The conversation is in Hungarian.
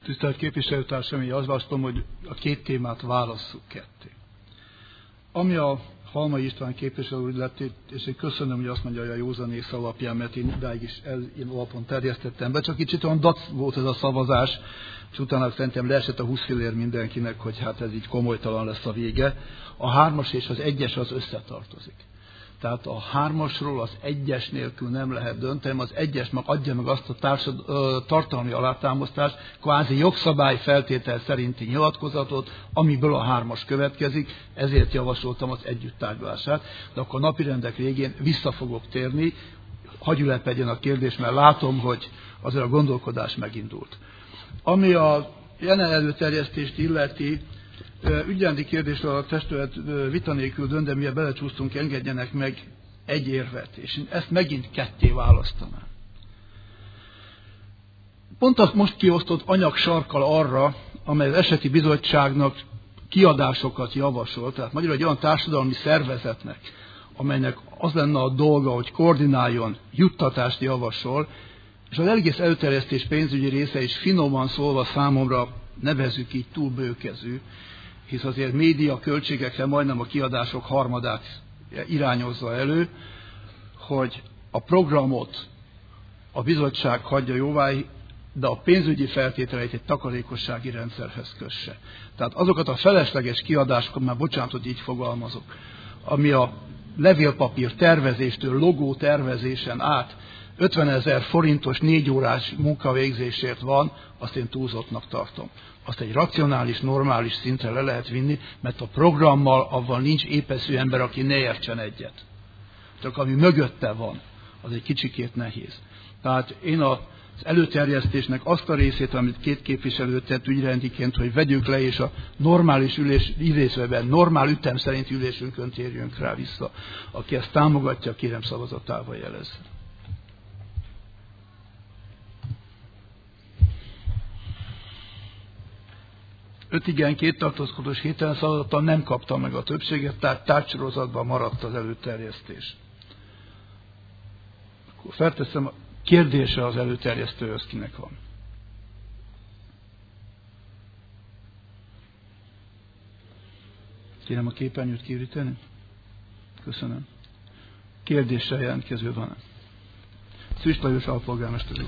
Tisztelt képviselőtársaim, én azt javaslom, hogy a két témát válasszuk ketté. Ami a Halmai István képviselő úr illeti, és én köszönöm, hogy azt mondja, hogy a józanész alapján, mert én idáig is én alapon terjesztettem be, csak kicsit olyan dac volt ez a szavazás, és utána szerintem leesett a 20 fillér mindenkinek, hogy hát ez így komolytalan lesz a vége. A 3-as és az 1-es az összetartozik. Tehát a 3-asról az 1-es nélkül nem lehet dönteni, az 1-es meg adja meg azt a tartalmi alátámasztást, kvázi jogszabály feltétel szerinti nyilatkozatot, amiből a 3-as következik, ezért javasoltam az együttárgyalását, de akkor a napirendek végén vissza fogok térni, hagyj ülepedjen a kérdés, mert látom, hogy azért a gondolkodás megindult. Ami a jelen előterjesztést illeti, ügyrendi kérdésről a testület vita nélkül dönt, de mivel belecsúsztunk, engedjenek meg egy érvet, és én ezt megint ketté választanám. Pont azt most kiosztott anyag sarkal arra, amely az eseti bizottságnak kiadásokat javasol, tehát magyarul egy olyan társadalmi szervezetnek, amelynek az lenne a dolga, hogy koordináljon, juttatást javasol, és az egész előterjesztés pénzügyi része is finoman szólva számomra nevezzük így túl bőkezű, hisz azért média költségekre majdnem a kiadások harmadát irányozza elő, hogy a programot a bizottság hagyja jóvá, de a pénzügyi feltételeit egy takarékossági rendszerhez kösse. Tehát azokat a felesleges kiadásokat, már bocsánat, hogy így fogalmazok, ami a levélpapír tervezéstől, logó tervezésen át 50 000 forintos 4 órás munkavégzésért van, azt én túlzottnak tartom. Azt egy racionális, normális szintre le lehet vinni, mert a programmal avval nincs épeszű ember, aki ne értsen egyet. Csak ami mögötte van, az egy kicsikét nehéz. Tehát én az előterjesztésnek azt a részét, amit két képviselő tett ügyrendiként, hogy vegyük le, és a normális ülés, idézőben normál ütem szerinti ülésünkön térjünk rá vissza. Aki ezt támogatja, kérem szavazatával jelezze. 5 igen, 2 tartózkodós, 7 szavazattal nem kapta meg a többséget, tehát tárgysorozatban maradt az előterjesztés. Akkor felteszem, a kérdése az előterjesztőhöz kinek van. Kérem a képernyőt kiüríteni. Köszönöm. Kérdéssel jelentkező van. Szűcs Lajos alpolgármester úr.